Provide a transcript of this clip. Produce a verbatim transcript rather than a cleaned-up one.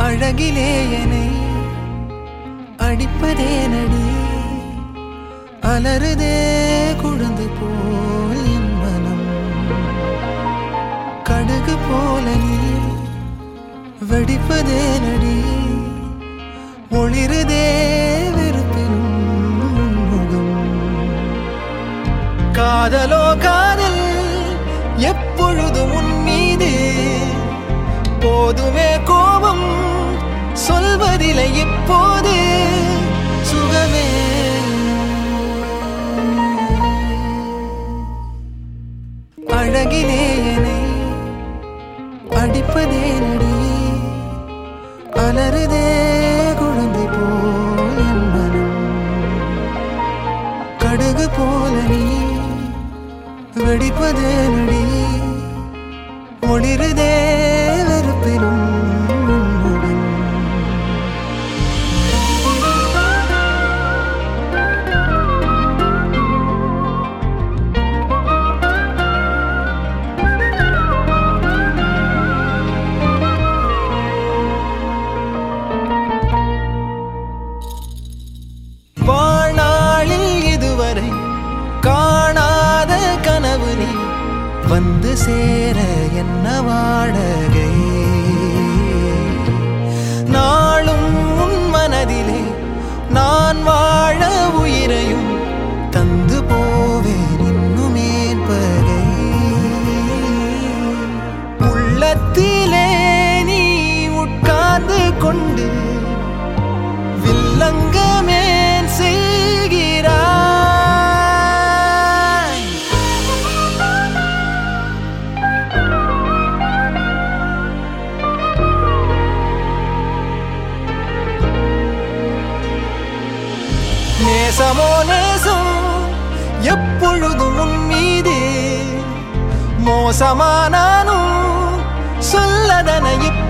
அழகிலே என்னை அடிப்பதே நடி அலறுதே குழந்தை போல் என் மனம் கடுகு போல நீ வெடிப்பதே நடி ஒளிருதே வெறுப்பினும் முகம் காதலோ காதல் எப்பொழுதும் உன் மீது போதுமே கோபம் சொல்வதில்லை இப்போது சுகமே அழகிலே என்னை அடிப்பதே நடி அலறுதே குழந்தை போல் என் மனம் கடுகு போல நீ வெடிப்பதே நடி ஒளிருதே வெறுப்பினும் வாழ்நாளில் இதுவரை காணாத கனவு நீ வந்து சேர என்ன வாடகை நாளும் உன் மனதிலே நான் வாழ உயிரையும் தந்து போவேன் இன்னுமேன் பகை உள்ளத்திலே நீ உட்கார்ந்து கொண்டு வில்லங்கமேன் செய்கிறாய் நேசமோ நேசம் எப்பொழுதும் உன் மீது மோசமானானும் சொல்லதன